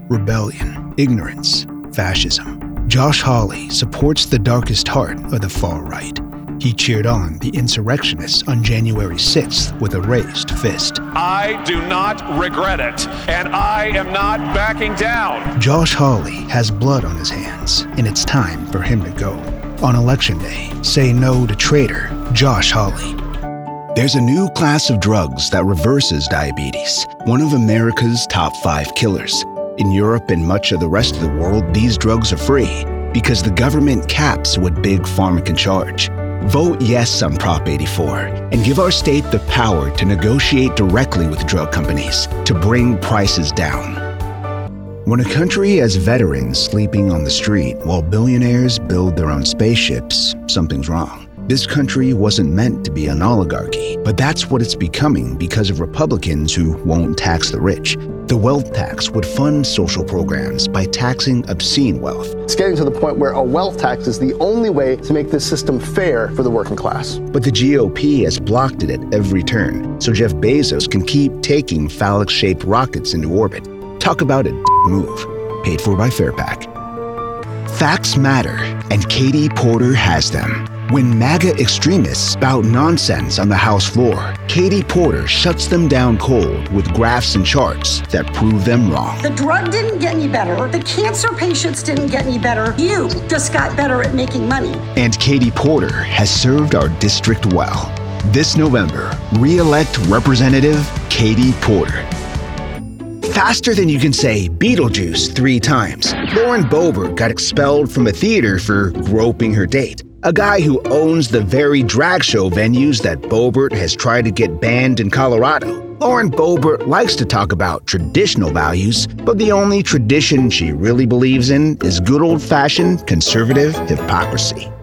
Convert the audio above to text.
rebellion, ignorance, fascism. Josh Hawley supports the darkest heart of the far right. He cheered on the insurrectionists on January 6th with a raised fist. I do not regret it, and I am not backing down. Josh Hawley has blood on his hands, and it's time for him to go. On Election Day, say no to traitor Josh Hawley. There's a new class of drugs that reverses diabetes, one of America's top 5 killers. In Europe and much of the rest of the world, these drugs are free because the government caps what Big Pharma can charge. Vote yes on Prop 84 and give our state the power to negotiate directly with drug companies to bring prices down. When a country has veterans sleeping on the street while billionaires build their own spaceships, something's wrong. This country wasn't meant to be an oligarchy, but that's what it's becoming because of Republicans who won't tax the rich. The wealth tax would fund social programs by taxing obscene wealth. It's getting to the point where a wealth tax is the only way to make this system fair for the working class. But the GOP has blocked it at every turn, so Jeff Bezos can keep taking phallic-shaped rockets into orbit. Talk about a move. Paid for by Fairpack. Facts matter, and Katie Porter has them. When MAGA extremists spout nonsense on the House floor, Katie Porter shuts them down cold with graphs and charts that prove them wrong. The drug didn't get any better. The cancer patients didn't get any better. You just got better at making money. And Katie Porter has served our district well. This November, re-elect Representative Katie Porter. Faster than you can say Beetlejuice 3 times, Lauren Boebert got expelled from a theater for groping her date. A guy who owns the very drag show venues that Boebert has tried to get banned in Colorado. Lauren Boebert likes to talk about traditional values, but the only tradition she really believes in is good old-fashioned conservative hypocrisy.